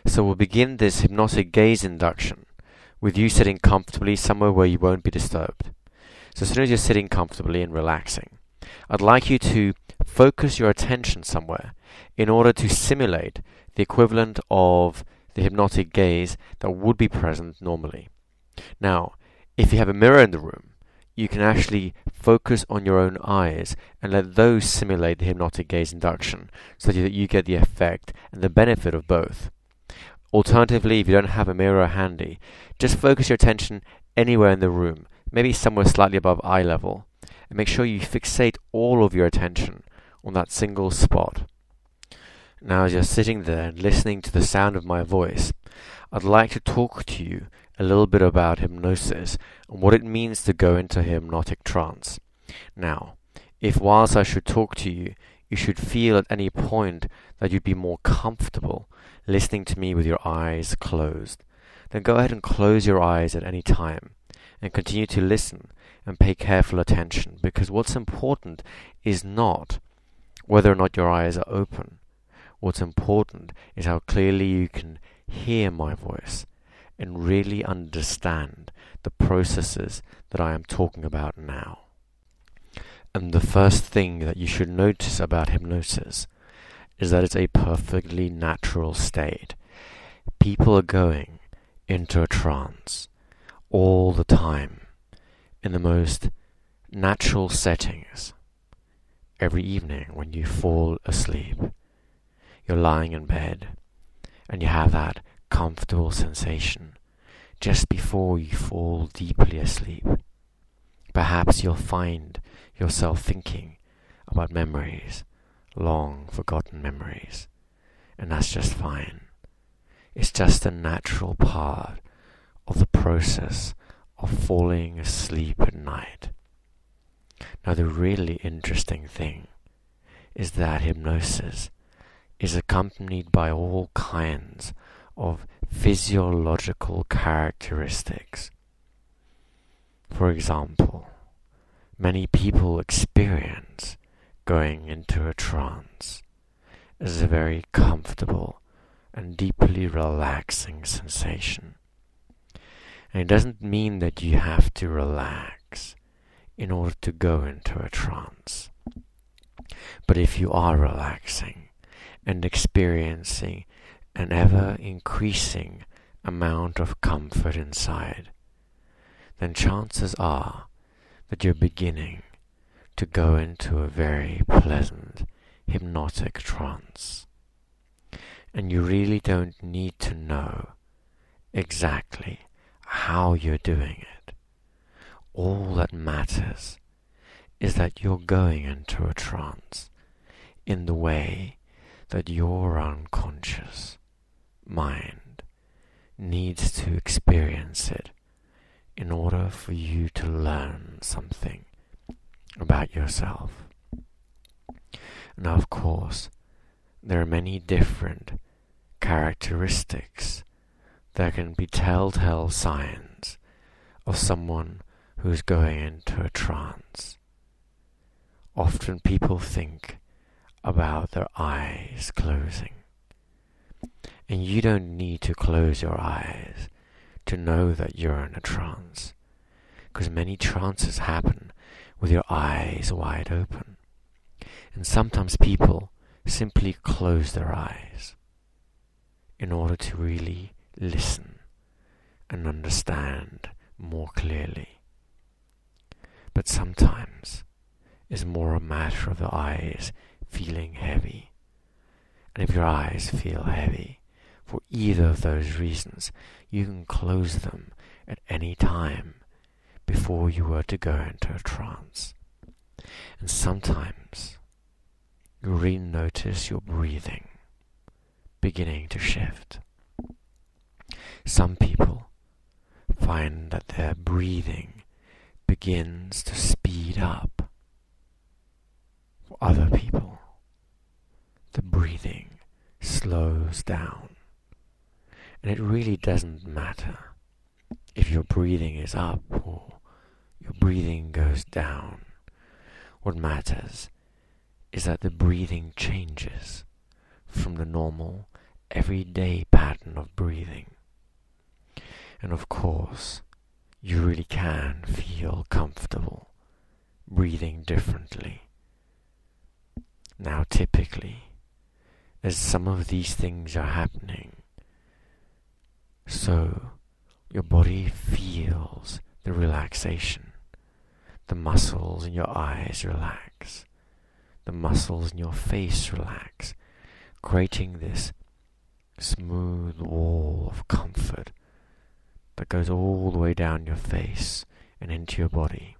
So we'll begin this hypnotic gaze induction with you sitting comfortably somewhere where you won't be disturbed. So as soon as you're sitting comfortably and relaxing, I'd like you to focus your attention somewhere in order to simulate the equivalent of the hypnotic gaze that would be present normally. Now, if you have a mirror in the room, you can actually focus on your own eyes and let those simulate the hypnotic gaze induction so that you get the effect and the benefit of both. Alternatively, if you don't have a mirror handy, just focus your attention anywhere in the room, maybe somewhere slightly above eye level, and make sure you fixate all of your attention on that single spot. Now, as you're sitting there and listening to the sound of my voice, I'd like to talk to you a little bit about hypnosis and what it means to go into a hypnotic trance. Now, if whilst I should talk to you, you should feel at any point that you'd be more comfortable listening to me with your eyes closed, then go ahead and close your eyes at any time and continue to listen and pay careful attention, because what's important is not whether or not your eyes are open. What's important is how clearly you can hear my voice and really understand the processes that I am talking about now. And the first thing that you should notice about hypnosis is that it's a perfectly natural state. People are going into a trance all the time in the most natural settings. Every evening when you fall asleep, you're lying in bed and you have that comfortable sensation just before you fall deeply asleep. Perhaps you'll find yourself thinking about memories, long forgotten memories, and that's just fine. It's just a natural part of the process of falling asleep at night. Now, the really interesting thing is that hypnosis is accompanied by all kinds of physiological characteristics. For example, many people experience going into a trance as a very comfortable and deeply relaxing sensation. And it doesn't mean that you have to relax in order to go into a trance. But if you are relaxing and experiencing an ever-increasing amount of comfort inside, then chances are that you're beginning to go into a very pleasant hypnotic trance. And you really don't need to know exactly how you're doing it. All that matters is that you're going into a trance in the way that your unconscious mind needs to experience it in order for you to learn something about yourself. Now, of course, there are many different characteristics that can be telltale signs of someone who's going into a trance. Often people think about their eyes closing. And you don't need to close your eyes to know that you're in a trance, because many trances happen with your eyes wide open. And sometimes people simply close their eyes in order to really listen and understand more clearly. But sometimes it's more a matter of the eyes feeling heavy. And if your eyes feel heavy for either of those reasons, you can close them at any time before you were to go into a trance. And sometimes you really notice your breathing beginning to shift. Some people find that their breathing begins to speed up. For other people, the breathing slows down. And it really doesn't matter if your breathing is up or your breathing goes down. What matters is that the breathing changes from the normal everyday pattern of breathing. And of course, you really can feel comfortable breathing differently. Now, typically, as some of these things are happening, so your body feels the relaxation. The muscles in your eyes relax. The muscles in your face relax, creating this smooth wall of comfort that goes all the way down your face and into your body.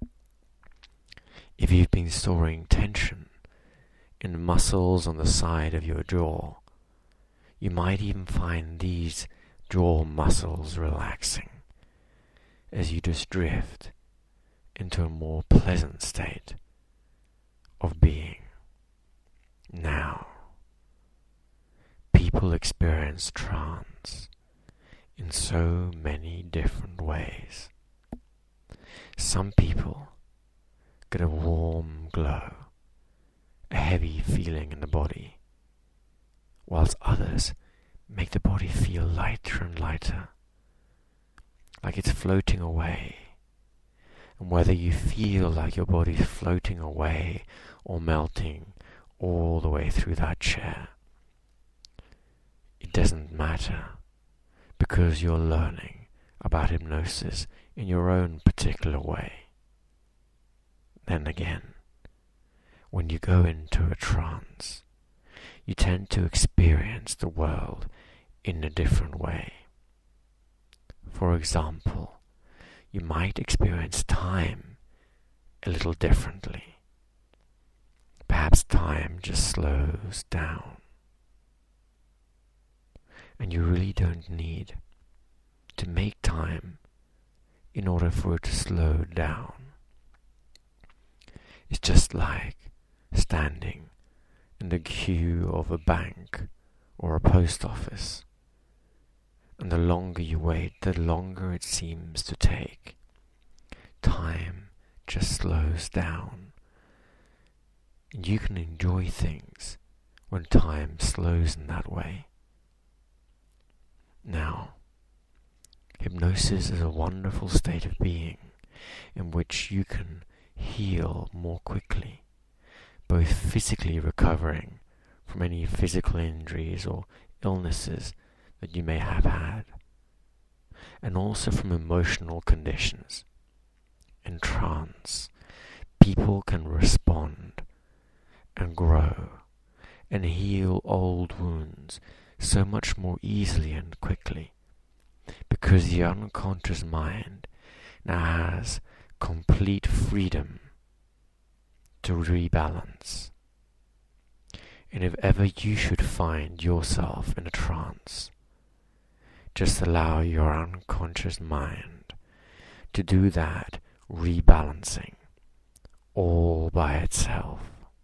If you've been storing tension in the muscles on the side of your jaw, you might even find these jaw muscles relaxing as you just drift into a more pleasant state of being. Now, people experience trance in so many different ways. Some people get a warm glow, a heavy feeling in the body, whilst others make the body feel lighter and lighter, like it's floating away. And whether you feel like your body's floating away or melting all the way through that chair, it doesn't matter, because you're learning about hypnosis in your own particular way. Then again, when you go into a trance, you tend to experience the world in a different way. For example, you might experience time a little differently. Perhaps time just slows down. And you really don't need to make time in order for it to slow down. It's just like standing in the queue of a bank or a post office. And the longer you wait, the longer it seems to take. Time just slows down. And you can enjoy things when time slows in that way. Now, hypnosis is a wonderful state of being in which you can heal more quickly, both physically recovering from any physical injuries or illnesses that you may have had, and also from emotional conditions. In trance, people can respond and grow and heal old wounds so much more easily and quickly, because the unconscious mind now has complete freedom to rebalance. And if ever you should find yourself in a trance, just allow your unconscious mind to do that rebalancing all by itself.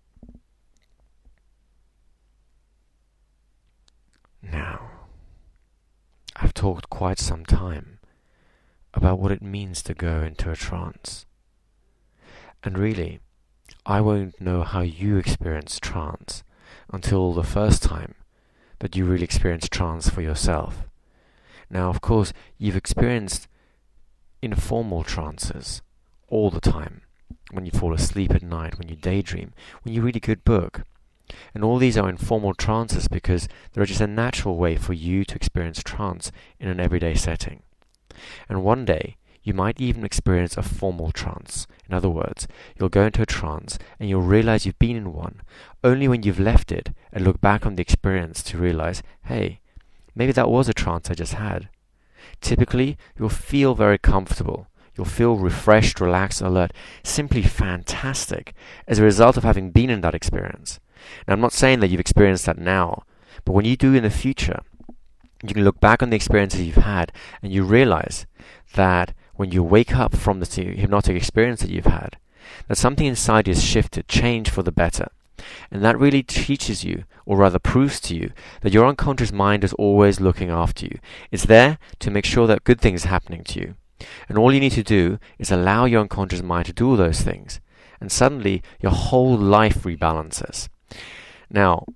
Now, I've talked quite some time about what it means to go into a trance. And really, I won't know how you experience trance until the first time that you really experience trance for yourself. Now, of course, you've experienced informal trances all the time. When you fall asleep at night, when you daydream, when you read a good book. And all these are informal trances because they're just a natural way for you to experience trance in an everyday setting. And one day, you might even experience a formal trance. In other words, you'll go into a trance and you'll realize you've been in one only when you've left it and look back on the experience to realize, hey, maybe that was a trance I just had. Typically, you'll feel very comfortable. You'll feel refreshed, relaxed, alert, simply fantastic as a result of having been in that experience. Now, I'm not saying that you've experienced that now, but when you do in the future, you can look back on the experiences you've had and you realize that when you wake up from the hypnotic experience that you've had, that something inside you has shifted, changed for the better. And that really teaches you, or rather proves to you, that your unconscious mind is always looking after you. It's there to make sure that good things are happening to you. And all you need to do is allow your unconscious mind to do all those things. And suddenly, your whole life rebalances. Now,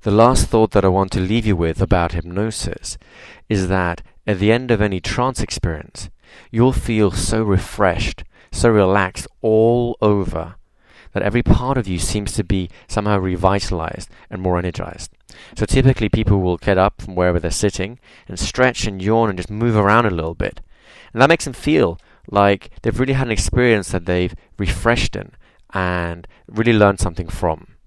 The last thought that I want to leave you with about hypnosis is that at the end of any trance experience, you'll feel so refreshed, so relaxed all over, that every part of you seems to be somehow revitalized and more energized. So typically people will get up from wherever they're sitting and stretch and yawn and just move around a little bit. And that makes them feel like they've really had an experience that they've refreshed in and really learned something from.